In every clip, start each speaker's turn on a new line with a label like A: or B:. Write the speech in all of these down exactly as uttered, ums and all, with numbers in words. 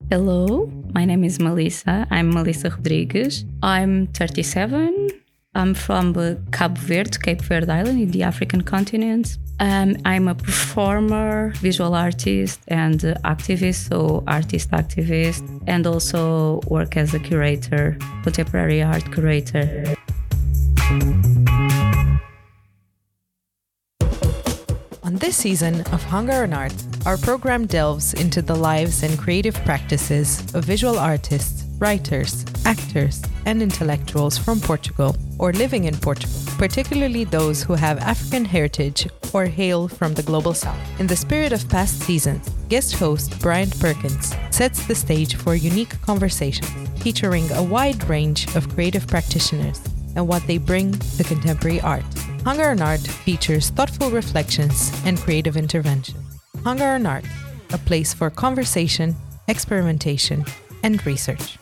A: Hello, my name is Melissa. I'm Melissa Rodrigues. I'm thirty-seven. I'm from uh, Cabo Verde, Cape Verde Island in the African continent. Um, I'm a performer, visual artist, and uh, activist, so artist activist, and also work as a curator, contemporary art curator.
B: On this season of Hunger and Art, our program delves into the lives and creative practices of visual artists, writers, actors, and intellectuals from Portugal or living in Portugal, particularly those who have African heritage or hail from the global south. In the spirit of past seasons, guest host Brian Perkins sets the stage for unique conversations featuring a wide range of creative practitioners and what they bring to contemporary art. Hunger and Art features thoughtful reflections and creative intervention. Hunger and Art, a place for conversation, experimentation, and research.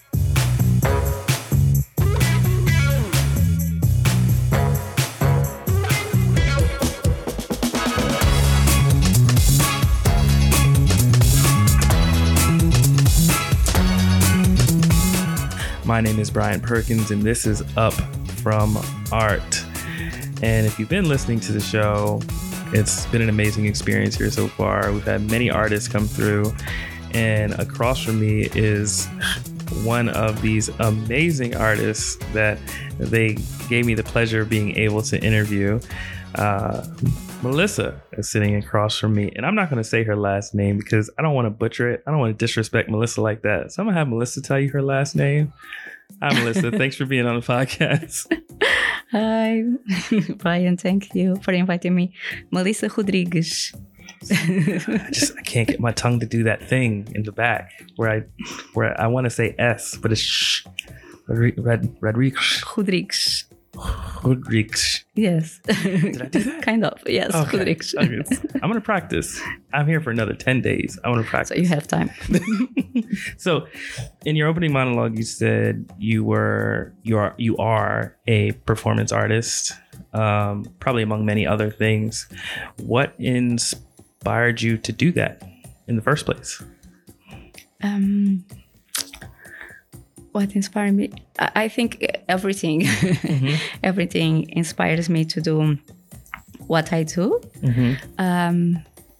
C: My name is Brian Perkins, and this is Up From Art. And if you've been listening to the show, it's been an amazing experience here so far. We've had many artists come through, and across from me is one of these amazing artists that they gave me the pleasure of being able to interview. Uh, Melissa is sitting across from me, and I'm not going to say her last name because I don't want to butcher it. I don't want to disrespect Melissa like that. So I'm going to have Melissa tell you her last name. Hi, Melissa. Thanks for being on the podcast.
A: Hi, Brian. Thank you for inviting me. Melissa Rodrigues.
C: I just I can't get my tongue to do that thing in the back where I where I want to say S, but it's sh. Rodrigues.
A: Rodrigues.
C: Rodrigues.
A: Yes.
C: Did I do that?
A: Kind of. Yes.
C: Okay.
A: Rodrigues.
C: Okay. I'm going to practice. I'm here for another ten days. I want to practice.
A: So you have time.
C: So in your opening monologue, you said you were, you are, you are a performance artist, um, probably among many other things. What inspired you to do that in the first place?
A: Um, What inspired me? I think everything, mm-hmm. everything inspires me to do what I do. Mm-hmm. Um,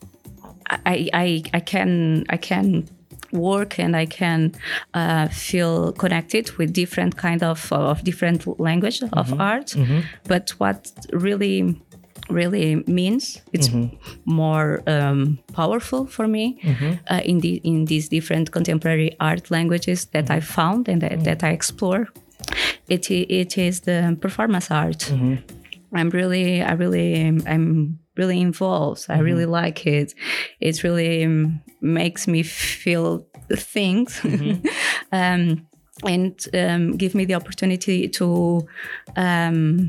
A: I, I, I can, I can work and I can uh, feel connected with different kind of, of different language mm-hmm. of art. Mm-hmm. But what really really means it's mm-hmm. more um, powerful for me mm-hmm. uh, in the in these different contemporary art languages that mm-hmm. I found and that, mm-hmm. that I explore. It it is the performance art. Mm-hmm. I'm really I really I'm really involved. Mm-hmm. I really like it. It really um, makes me feel things. Mm-hmm. um, and um, give me the opportunity to um,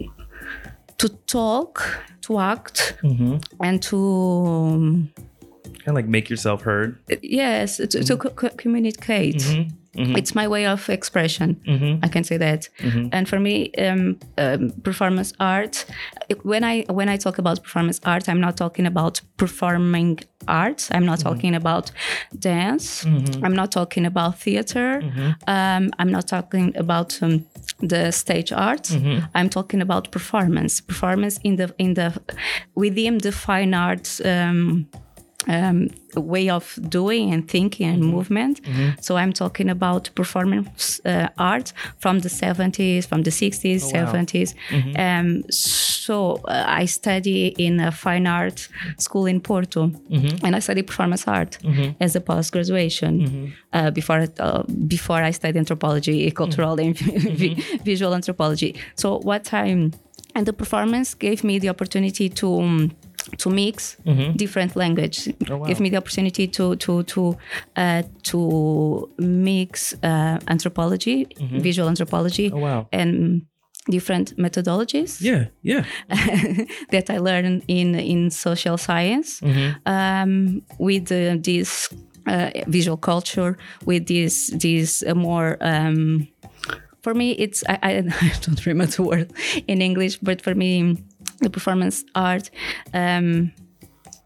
A: to talk, to act, mm-hmm. and to um,
C: kind of like make yourself heard.
A: Yes, to, mm-hmm. to co- communicate. Mm-hmm. Mm-hmm. It's my way of expression. Mm-hmm. I can say that. Mm-hmm. And for me, um, um, performance art. When I when I talk about performance art, I'm not talking about performing art. I'm not mm-hmm. talking about dance. Mm-hmm. I'm not talking about theater. Mm-hmm. Um, I'm not talking about um, the stage art. Mm-hmm. I'm talking about performance. Performance in the in the within the fine arts. Um, Um, way of doing and thinking and mm-hmm. movement. Mm-hmm. So I'm talking about performance uh, art from the seventies, from the sixties, oh, wow. seventies. Mm-hmm. Um, so uh, I study in a fine art school in Porto, mm-hmm. and I study performance art mm-hmm. as a post-graduation. Mm-hmm. Uh, before uh, before I studied anthropology, cultural mm-hmm. and mm-hmm. visual anthropology. So what time and the performance gave me the opportunity to. Um, to mix mm-hmm. different language, oh, wow. give me the opportunity to to to uh, to mix uh, anthropology, mm-hmm. visual anthropology,
C: oh, wow.
A: and different methodologies.
C: Yeah, yeah.
A: that I learned in in social science mm-hmm. um, with uh, this uh, visual culture, with this this uh, more. Um, for me, it's I, I I don't remember the word in English, but for me. The performance art um,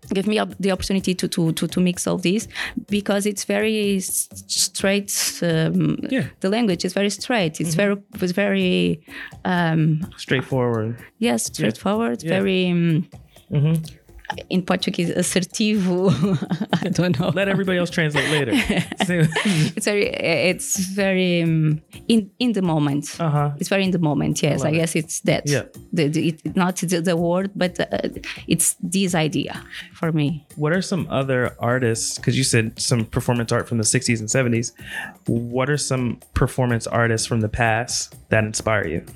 A: give me up the opportunity to, to, to, to mix all these, because it's very straight. Um,
C: yeah.
A: The language is very straight. It's mm-hmm. very, it's very um,
C: straightforward.
A: Yes, straightforward.
C: Yeah.
A: Very. Um, mm-hmm. In Portuguese, assertivo. I don't know.
C: Let everybody else translate later.
A: it's very, it's very um, in in the moment.
C: Uh-huh.
A: It's very in the moment. Yes, I, I guess it's that.
C: Yeah.
A: The, the, it, not the, the word, but uh, it's this idea for me.
C: What are some other artists? Because you said some performance art from the sixties and seventies. What are some performance artists from the past that inspire you?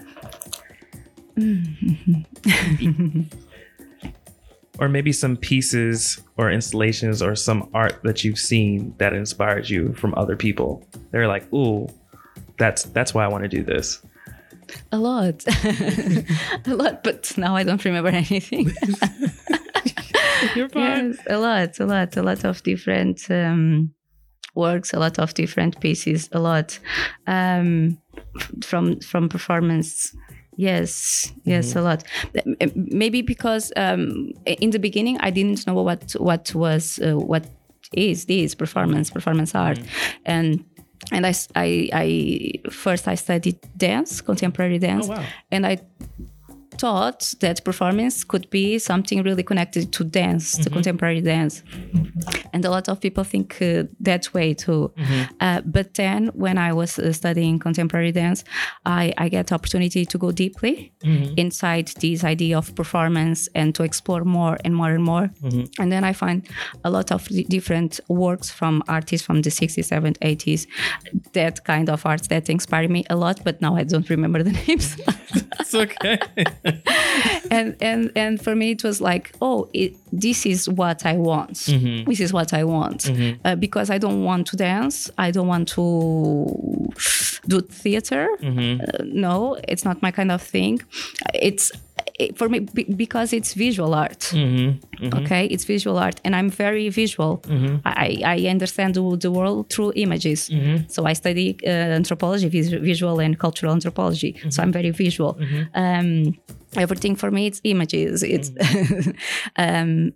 C: Mm-hmm. Or maybe some pieces or installations or some art that you've seen that inspired you from other people. They're like, ooh, that's that's why I want to do this.
A: A lot. A lot, but now I don't remember anything.
C: You're fine.
A: Yes, a lot, a lot, a lot of different um, works, a lot of different pieces, a lot um, from from performance. Yes, yes, mm-hmm. a lot. Maybe because um, in the beginning I didn't know what what was uh, what is this performance performance art, mm-hmm. and and I, I I first I studied dance, contemporary dance,
C: oh, wow.
A: and I thought that performance could be something really connected to dance, mm-hmm. to contemporary dance. And a lot of people think uh, that way too. Mm-hmm. Uh, but then when I was uh, studying contemporary dance, I, I get the opportunity to go deeply mm-hmm. inside this idea of performance and to explore more and more and more. Mm-hmm. And then I find a lot of d- different works from artists from the sixties, seventies, eighties, that kind of arts that inspire me a lot, but now I don't remember the names.
C: It's okay.
A: and and and for me it was like, oh, it, this is what I want. Mm-hmm. This is what I want mm-hmm. uh, because I don't want to dance. I don't want to do theater. Mm-hmm. Uh, no, it's not my kind of thing. It's it, for me b- because it's visual art. Mm-hmm. Mm-hmm. Okay, it's visual art, and I'm very visual. Mm-hmm. I, I understand the, the world through images. Mm-hmm. So I study uh, anthropology, vis- visual and cultural anthropology. Mm-hmm. So I'm very visual. Mm-hmm. Um, everything for me it's images. It's mm-hmm. um,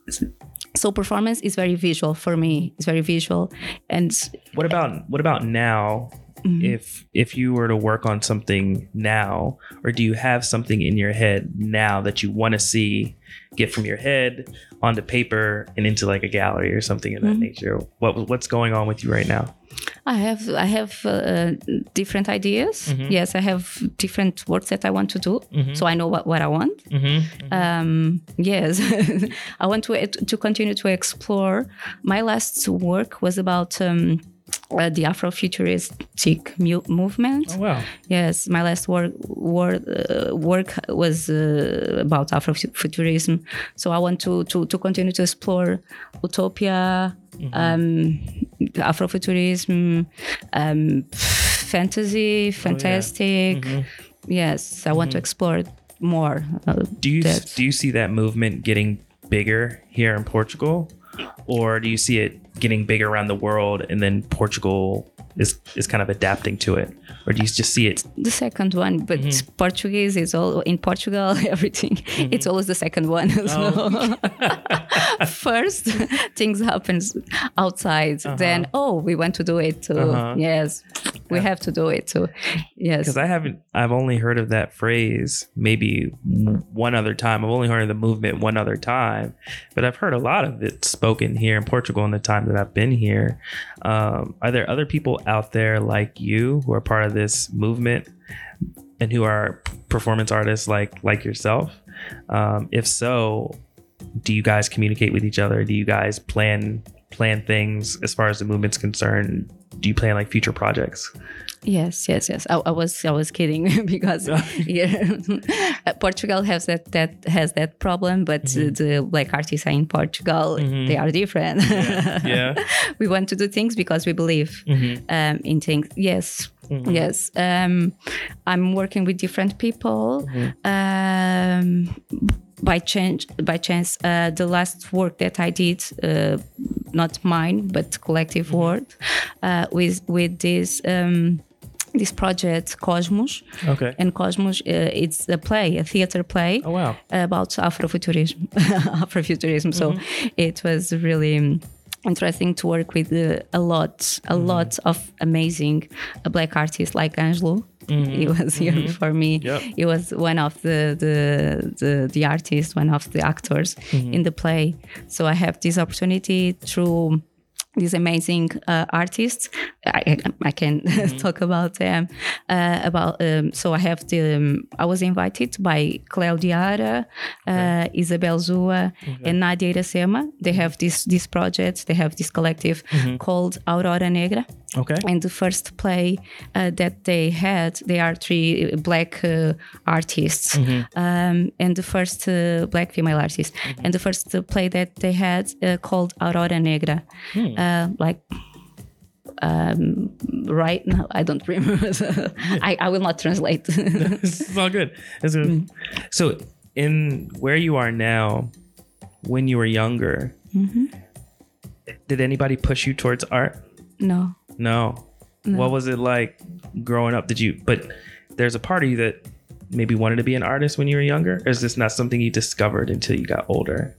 A: so performance is very visual for me. It's very visual. And
C: what about what about now? Mm-hmm. If if you were to work on something now, or do you have something in your head now that you want to see get from your head onto paper and into like a gallery or something of that mm-hmm. nature? What what's going on with you right now?
A: I have I have uh, different ideas. Mm-hmm. Yes, I have different works that I want to do. Mm-hmm. So I know what, what I want. Mm-hmm. Um, yes, I want to to continue to explore. My last work was about um, uh, the Afrofuturistic mu- movement.
C: Oh wow!
A: Yes, my last work work, uh, work was uh, about Afrofuturism. So I want to to to continue to explore utopia. Mm-hmm. Um, Afrofuturism, um, fantasy, fantastic. Oh, yeah. Mm-hmm. Yes, I want mm-hmm. to explore more. Uh,
C: do you
A: that.
C: do you see that movement getting bigger here in Portugal, or do you see it getting bigger around the world, and then Portugal is is kind of adapting to it, or do you just see it?
A: The second one, but mm-hmm. Portuguese is all in Portugal. Everything mm-hmm. it's always the second one. Oh. So first things happen outside, uh-huh. then oh, we want to do it too. Uh-huh. Yes, we yeah. have to do it too. Yes,
C: because I haven't. I've only heard of that phrase maybe one other time. I've only heard of the movement one other time, but I've heard a lot of it spoken here in Portugal in the time that I've been here. Um, are there other people out there like you who are part of this movement and who are performance artists like like yourself? Um, if so, do you guys communicate with each other? Do you guys plan plan things as far as the movement's concerned? Do you plan like future projects?
A: Yes, yes, yes. I, I was, I was kidding because here, Portugal has that, that has that problem, but mm-hmm. the black artists in Portugal mm-hmm. they are different. Yeah. yeah. We want to do things because we believe mm-hmm. um, in things. Yes, mm-hmm. yes. Um, I'm working with different people. Mm-hmm. Um, by chance, by chance, uh, the last work that I did. Uh, not mine, but collective mm-hmm. work uh, with with this um, this project Cosmos.
C: Okay.
A: And Cosmos, uh, it's a play, a theater play.
C: Oh, wow.
A: About Afrofuturism. Afrofuturism. Mm-hmm. So it was really interesting to work with uh, a lot, a mm-hmm. lot of amazing uh, Black artists like Angelo. Mm-hmm. He was here mm-hmm. before me.
C: Yep.
A: He was one of the the the, the artists, one of the actors mm-hmm. in the play. So I have this opportunity through these amazing uh, artists. I, I can mm-hmm. talk about them. Uh, about um, so I have the. Um, I was invited by Cleo Diara, uh, okay. Isabel Zua, okay. and Nadia Iracema. They have this this project. They have this collective mm-hmm. called Aurora Negra.
C: Okay.
A: And the first play uh, that they had, they are three black uh, artists, mm-hmm. um, and the first uh, black female artist, mm-hmm. and the first uh, play that they had uh, called Aurora Negra, mm. uh, like. Um, right now, I don't remember. I, I will not translate.
C: It's all good. It's good. Mm. So, in where you are now, when you were younger, mm-hmm. did anybody push you towards art?
A: No.
C: No.
A: no.
C: What was it like growing up? Did you, but there's a part of you that maybe wanted to be an artist when you were younger? Or is this not something you discovered until you got older?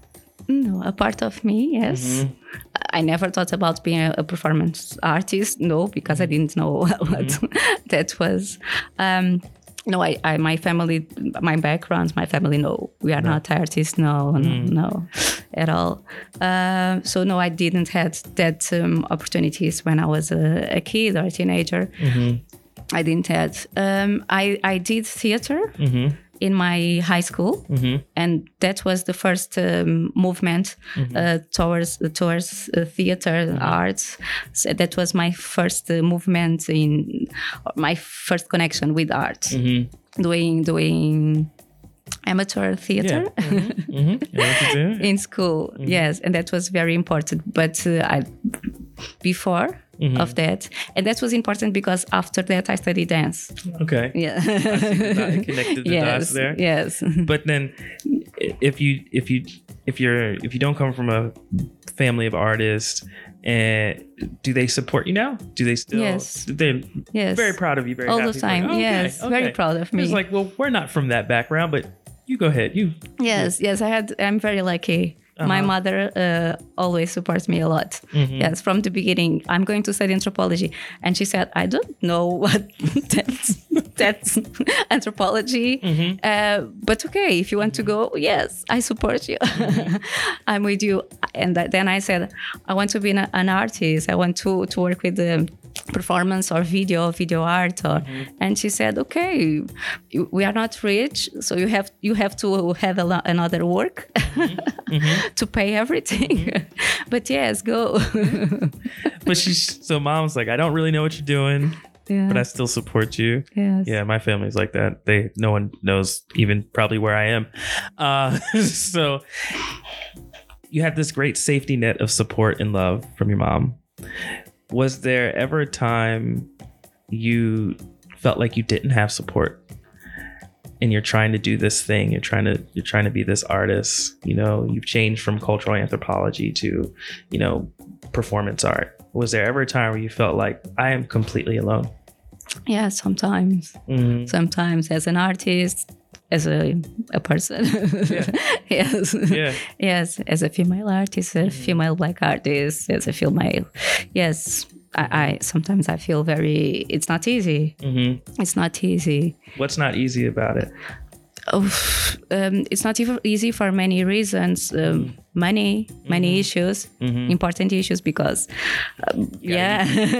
A: No, a part of me, yes. Mm-hmm. I never thought about being a, a performance artist, no, because I didn't know what mm-hmm. that was. Um, no, I, I, my family, my background, my family, no, we are no. not artists, no, mm. no, no, at all. Uh, so no, I didn't have that um, opportunities when I was a, a kid or a teenager. Mm-hmm. I didn't have. Um, I, I did theater. Mm-hmm. in my high school, mm-hmm. and that was the first um, movement mm-hmm. uh, towards towards uh, theater mm-hmm. arts. So that was my first uh, movement in my first connection with art, mm-hmm. doing doing amateur theater
C: yeah. mm-hmm. Mm-hmm.
A: in school. Mm-hmm. Yes, and that was very important. But uh, I before. Mm-hmm. of that, and that was important because after that I studied dance.
C: Okay.
A: Yeah.
C: I see the connected the
A: yes,
C: dots there.
A: Yes.
C: But then, if you if you if you're if you don't come from a family of artists, and do they support you now? Do they still?
A: Yes.
C: They're
A: yes.
C: very proud of you. Very
A: all
C: happy.
A: the time.
C: Like, oh,
A: yes.
C: okay, okay.
A: Very proud of me.
C: It's like, well, we're not from that background, but you go ahead. You.
A: Yes. Yes. I had. I'm very lucky. Uh-huh. My mother uh, always supports me a lot. Mm-hmm. Yes, from the beginning, I'm going to study anthropology. And she said, I don't know what that's, that's anthropology. Mm-hmm. Uh, but okay, if you want to go, yes, I support you. Mm-hmm. I'm with you. And th- then I said, I want to be an, an artist. I want to, to work with the performance or video, video art. Or, mm-hmm. And she said, okay, we are not rich, so you have you have to have a lo- another work. Mm-hmm. to pay everything. Mm-hmm. But yes, go.
C: But she's so mom's like, I don't really know what you're doing, yeah. but I still support you.
A: Yes.
C: Yeah, my family's like that. They no one knows even probably where I am. Uh, so you had this great safety net of support and love from your mom. Was there ever a time you felt like you didn't have support? And you're trying to do this thing, you're trying to you're trying to be this artist, you know, you've changed from cultural anthropology to, you know, performance art. Was there ever a time where you felt like I am completely alone?
A: Yeah, sometimes. Mm-hmm. Sometimes as an artist, as a a person. Yeah. Yes. Yeah. Yes, as a female artist, a mm-hmm. female black artist, as a female. Yes. I, I sometimes I feel very, it's not easy. Mm-hmm. It's not easy.
C: What's not easy about it?
A: Oh, um, it's not even easy for many reasons. Um, mm-hmm. Money, mm-hmm. many issues, mm-hmm. important issues because, um, yeah.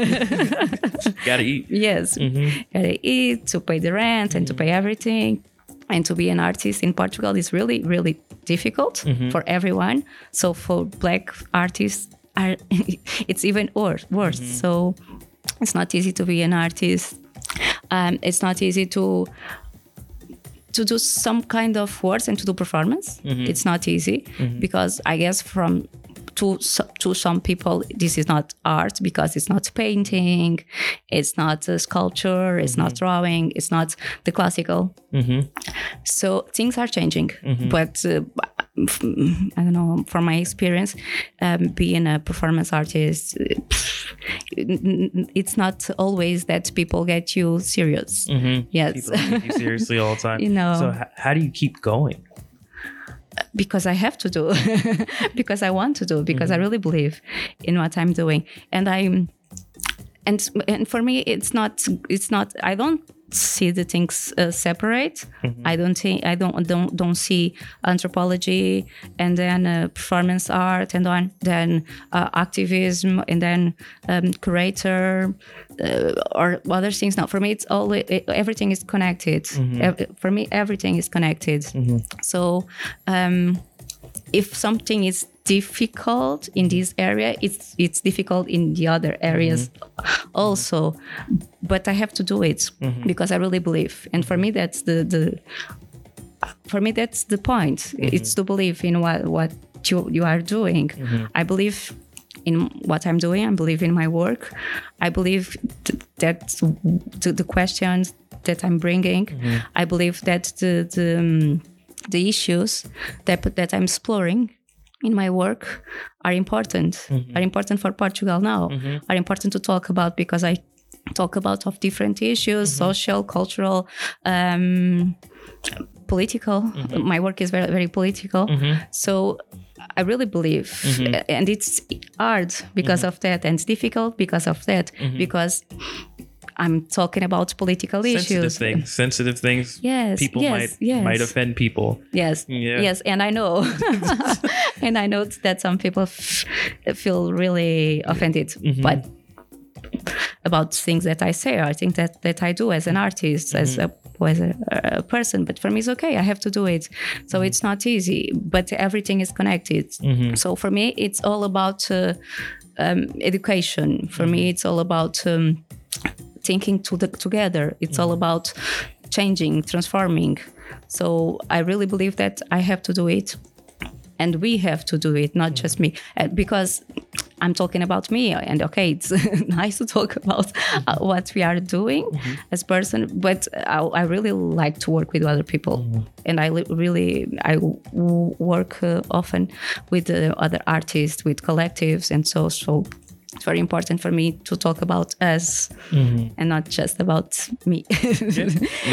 C: Gotta eat.
A: Yes. Mm-hmm. Gotta eat, to pay the rent mm-hmm. and to pay everything. And to be an artist in Portugal is really, really difficult mm-hmm. for everyone. So for black artists, Are, it's even worse. worse. Mm-hmm. So it's not easy to be an artist. Um, it's not easy to to do some kind of works and to do performance. Mm-hmm. It's not easy mm-hmm. because I guess from to to some people this is not art because it's not painting, it's not a sculpture, it's mm-hmm. not drawing, it's not the classical. Mm-hmm. So things are changing, mm-hmm. but. Uh, I don't know, from my experience, um, being a performance artist, it's not always that people get you serious.
C: Mm-hmm.
A: Yes.
C: People don't take you seriously all the time.
A: You know.
C: So h- how do you keep going?
A: Because I have to do, because I want to do, because mm-hmm. I really believe in what I'm doing. And I'm, and and for me, it's not, it's not, I don't see the things uh, separate. Mm-hmm. I don't think, I don't, don't, don't see anthropology and then uh, performance art and then, then uh, activism and then um, curator uh, or other things. No, for me, it's all, it, everything is connected. Mm-hmm. Ev- for me, everything is connected. Mm-hmm. So um, if something is difficult in this area, it's it's difficult in the other areas mm-hmm. also, but I have to do it mm-hmm. because I really believe, and for me that's the the for me that's the point. Mm-hmm. It's to believe in what what you you are doing. Mm-hmm. I believe in what I'm doing. I believe in my work. I believe th- that the, the questions that I'm bringing. Mm-hmm. I believe that the the um, the issues that that I'm exploring in my work are important, mm-hmm. are important for Portugal now, mm-hmm. are important to talk about because I talk about of different issues, mm-hmm. social, cultural, um, political. Mm-hmm. My work is very, very political. Mm-hmm. So I really believe, mm-hmm. and it's hard because mm-hmm. of that, and it's difficult because of that, mm-hmm. because I'm talking about political
C: sensitive
A: issues.
C: Things, sensitive things.
A: Yes,
C: people
A: yes,
C: might
A: yes.
C: might offend people.
A: Yes,
C: yeah.
A: yes, and I know, and I know that some people f- feel really offended, mm-hmm. but about things that I say, I think that that I do as an artist, mm-hmm. as a as a, a person. But for me, it's okay. I have to do it. So mm-hmm. it's not easy, but everything is connected. Mm-hmm. So for me, it's all about uh, um, education. For mm-hmm. me, it's all about. Um, thinking to the, together. It's mm-hmm. all about changing, transforming. So I really believe that I have to do it and we have to do it, not mm-hmm. just me. Uh, because I'm talking about me and okay, it's nice to talk about uh, what we are doing mm-hmm. as person, but I, I really like to work with other people. Mm-hmm. And I li- really, I w- work uh, often with uh, other artists, with collectives and so, so it's very important for me to talk about us mm-hmm. and not just about me. yeah.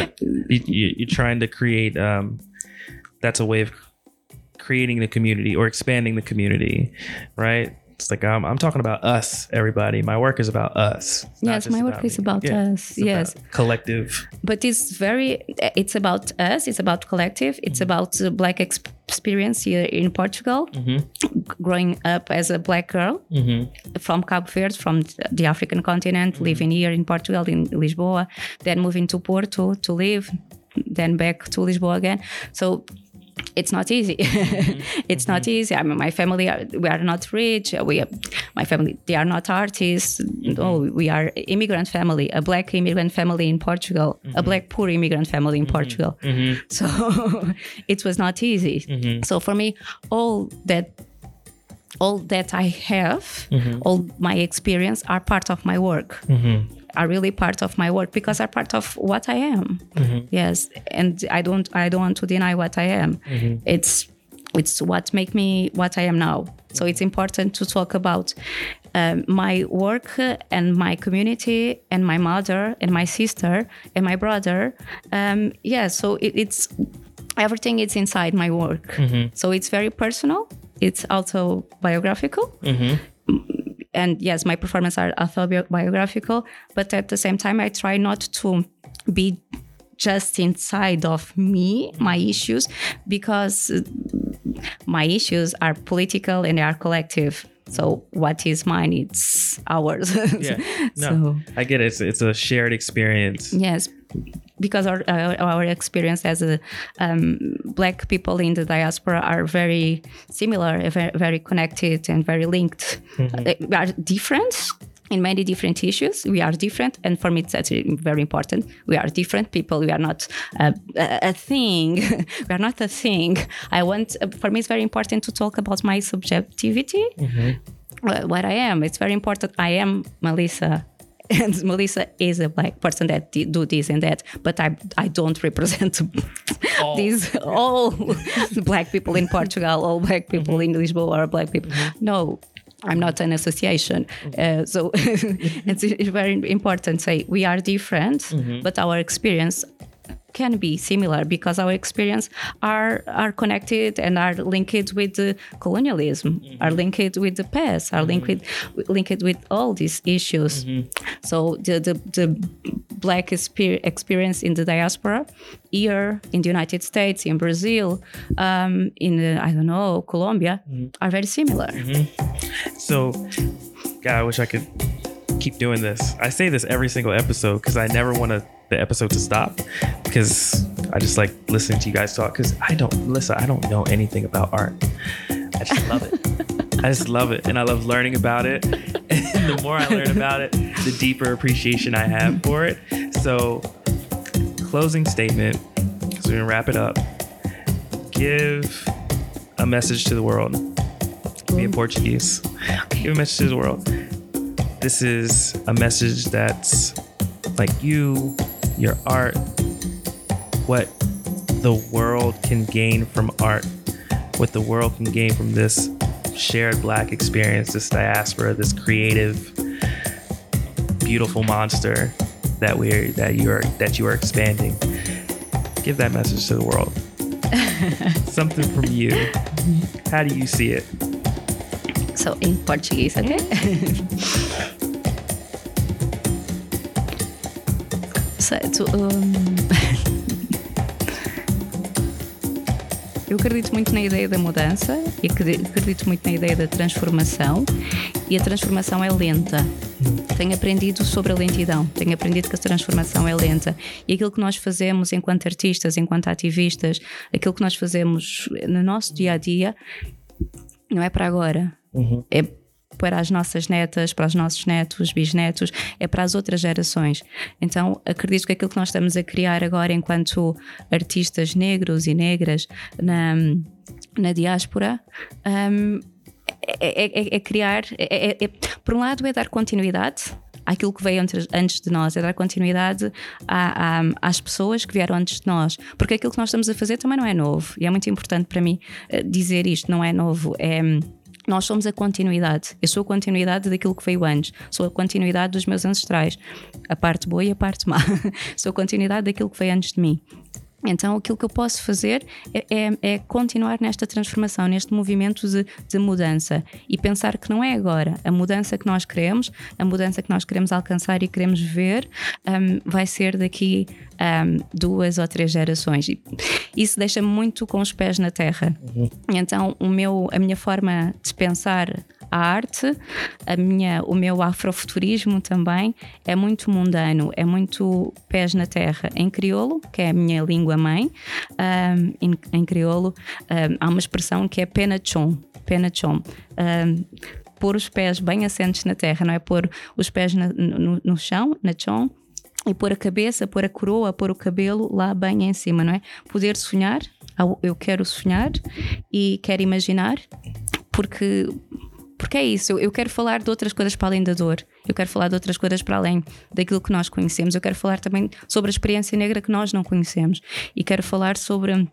C: you, you're trying to create, um, that's a way of creating the community or expanding the community, right? It's like, um, I'm talking about us, everybody. My work is about us.
A: Yes, my work
C: about
A: is
C: me.
A: about
C: yeah,
A: us. Yes.
C: About collective.
A: But it's very, it's about us. It's about collective. It's mm-hmm. about the Black ex- experience here in Portugal. Mm-hmm. Growing up as a Black girl mm-hmm. from Cabo Verde, from the African continent, mm-hmm. living here in Portugal, in Lisboa, then moving to Porto to live, then back to Lisboa again. So it's not easy. Mm-hmm. it's mm-hmm. not easy. I mean, my family, are, we are not rich. We, are, my family, they are not artists. Mm-hmm. No, we are immigrant family, a Black immigrant family in Portugal, mm-hmm. a Black poor immigrant family in mm-hmm. Portugal. Mm-hmm. So it was not easy. Mm-hmm. So for me, all that, all that I have, mm-hmm. all my experience are part of my work. Mm-hmm. Are really part of my work because are part of what I am. Mm-hmm. Yes, and I don't I don't want to deny what I am. Mm-hmm. It's it's what make me what I am now. So it's important to talk about um, my work and my community and my mother and my sister and my brother. Um, yeah, so it, it's everything is inside my work. Mm-hmm. So it's very personal. It's autobiographical. Mm-hmm. And yes, my performances are autobiographical, but at the same time, I try not to be just inside of me, my issues, because my issues are political and they are collective. So what is mine, it's ours.
C: Yeah, no, so, I get it. It's, it's a shared experience.
A: Yes, because our our, our experience as a um, Black people in the diaspora are very similar, very, very connected and very linked. Mm-hmm. We are different in many different issues. We are different, and for me, that's very important. We are different people. We are not a, a, a thing. We are not a thing. I want. For me, it's very important to talk about my subjectivity. Mm-hmm. What I am. It's very important. I am Melissa. And Melissa is a Black person that do this and that, but I I don't represent all. these all Black people in Portugal, all Black people mm-hmm. in Lisboa are Black people. Mm-hmm. No, I'm not an association. Uh, so it's, it's very important to say we are different, mm-hmm. but our experience can be similar because our experience are are connected and are linked with the colonialism, mm-hmm. are linked with the past, are linked mm-hmm. with, linked with all these issues. Mm-hmm. So the, the, the Black experience in the diaspora here in the United States, in Brazil, um, in, the, I don't know, Colombia, mm-hmm. are very similar.
C: Mm-hmm. So, God, I wish I could keep doing this. I say this every single episode because I never want to the episode to stop because I just like listening to you guys talk because I don't listen I don't know anything about art. I just love it. I just love it and I love learning about it, and the more I learn about it, the deeper appreciation I have for it. So closing statement, because we're gonna wrap it up. Give a message to the world. Be in Portuguese. Give a message to the world. This is a message that's like you, your art, what the world can gain from art, what the world can gain from this shared Black experience, this diaspora, this creative, beautiful monster that we're that you are that you are expanding. Give that message to the world. Something from you. How do you see it?
A: So in Portuguese, okay? Certo. Um... Eu acredito muito na ideia da mudança e acredito muito na ideia da transformação, e a transformação é lenta. Tenho aprendido sobre a lentidão, tenho aprendido que a transformação é lenta, e aquilo que nós fazemos enquanto artistas, enquanto ativistas, aquilo que nós fazemos no nosso dia a dia não é para agora, uhum. é para as nossas netas, para os nossos netos, bisnetos, é para as outras gerações. Então acredito que aquilo que nós estamos a criar agora enquanto artistas negros e negras na, na diáspora um, é, é, é criar, é, é, é, por um lado é dar continuidade àquilo que veio antes de nós, é dar continuidade à, à, às pessoas que vieram antes de nós, porque aquilo que nós estamos a fazer também não é novo, e é muito importante para mim dizer isto, não é novo, é... Nós somos a continuidade. Eu sou a continuidade daquilo que veio antes. Sou a continuidade dos meus ancestrais. A parte boa e a parte má. Sou a continuidade daquilo que veio antes de mim. Então aquilo que eu posso fazer é, é, é continuar nesta transformação, neste movimento de, de mudança, e pensar que não é agora. A mudança que nós queremos, a mudança que nós queremos alcançar e queremos ver um, vai ser daqui um, duas ou três gerações. E isso deixa-me muito com os pés na terra. Uhum. Então o meu, a minha forma de pensar a arte, a minha, o meu afrofuturismo também é muito mundano, é muito pés na terra. Em crioulo, que é a minha língua mãe, um, em, em crioulo um, há uma expressão que é pena chon, pena chon. Um, pôr os pés bem assentes na terra, não é pôr os pés na, no, no chão, na chon, e pôr a cabeça, pôr a coroa, pôr o cabelo lá bem em cima, não é? Poder sonhar, eu quero sonhar e quero imaginar, porque... Porque é isso, eu quero falar de outras coisas para além da dor, eu quero falar de outras coisas para além daquilo que nós conhecemos, eu quero falar também sobre a experiência negra que nós não conhecemos, e quero falar sobre...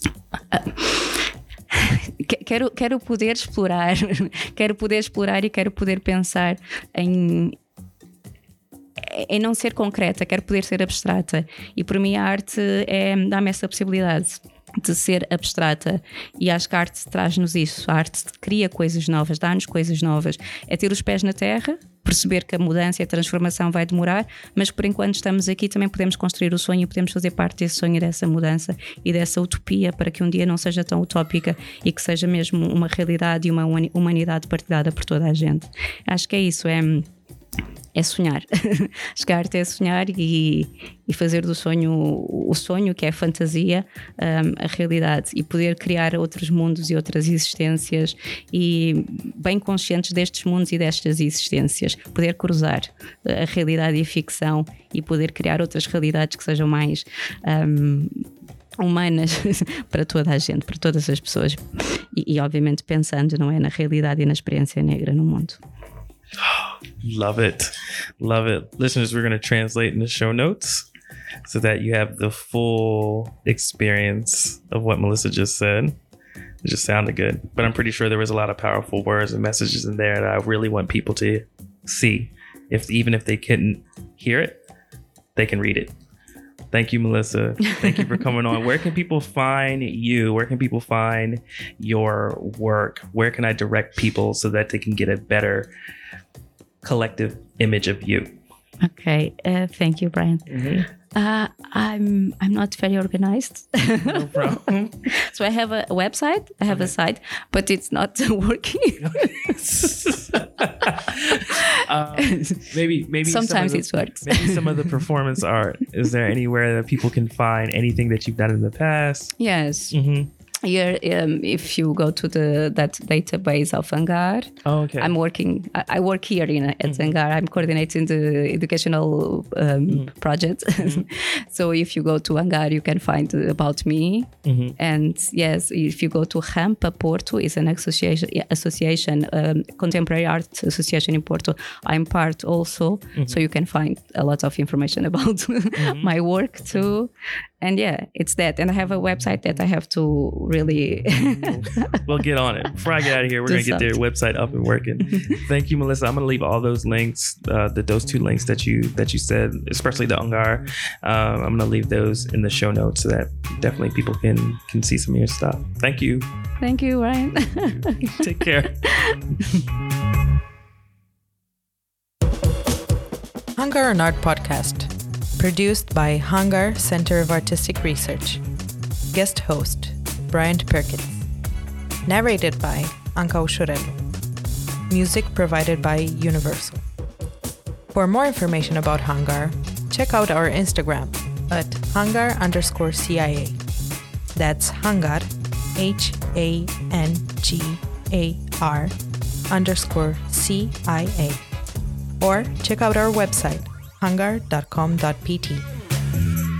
A: Quero, quero poder explorar, quero poder explorar e quero poder pensar em... em não ser concreta, quero poder ser abstrata, e por mim a arte é, dá-me essa possibilidade de ser abstrata, e acho que a arte traz-nos isso. A arte cria coisas novas, dá-nos coisas novas, é ter os pés na terra, perceber que a mudança e a transformação vai demorar, mas por enquanto estamos aqui também podemos construir o sonho e podemos fazer parte desse sonho, dessa mudança e dessa utopia, para que um dia não seja tão utópica e que seja mesmo uma realidade e uma humanidade partilhada por toda a gente. Acho que é isso, é... é sonhar. Acho que a arte é sonhar e, e fazer do sonho o sonho, que é a fantasia, um, a realidade, e poder criar outros mundos e outras existências, e bem conscientes destes mundos e destas existências, poder cruzar a realidade e a ficção e poder criar outras realidades que sejam mais um, humanas para toda a gente, para todas as pessoas, e, e obviamente pensando, não é, na realidade e na experiência negra no mundo.
C: Love it. Love it. Listeners, we're going to translate in the show notes so that you have the full experience of what Melissa just said. It just sounded good. But I'm pretty sure there was a lot of powerful words and messages in there that I really want people to see. If even if they couldn't hear it, they can read it. Thank you, Melissa. Thank you for coming on. Where can people find you? Where can people find your work? Where can I direct people so that they can get a better collective image of you?
A: Okay. Uh, thank you, Brian. Mm-hmm. Uh, I'm I'm not very organized.
C: No problem.
A: So I have a website, I have okay. a site, but it's not working.
C: uh, maybe maybe
A: sometimes
C: some
A: it works.
C: Maybe some of the performance art. Is there anywhere that people can find anything that you've done in the past?
A: Yes.
C: Mm-hmm.
A: Here, um, if you go to the that database of Hangar,
C: oh, okay.
A: I'm working. I, I work here in at mm-hmm. Hangar. I'm coordinating the educational um, mm-hmm. project. Mm-hmm. So if you go to Hangar, you can find about me. Mm-hmm. And yes, if you go to Rampa Porto, it's an association, association, um, contemporary art association in Porto. I'm part also, mm-hmm. so you can find a lot of information about mm-hmm. my work too. And yeah, it's that. And I have a website that I have to really...
C: We'll get on it. Before I get out of here, we're going to get their website up and working. Thank you, Melissa. I'm going to leave all those links, uh, the, those two links that you that you said, especially the Hangar. Um, I'm going to leave those in the show notes so that definitely people can, can see some of your stuff. Thank you.
A: Thank you, Ryan.
C: Take care.
B: Hangar on Art Podcast. Produced by Hangar Center of Artistic Research. Guest host, Bryant Perkins. Narrated by Anka Oshorello. Music provided by Universal. For more information about Hangar, check out our Instagram at Hangar underscore C I A. That's Hangar, H A N G A R underscore C I A. Or check out our website, hangar dot com dot p t.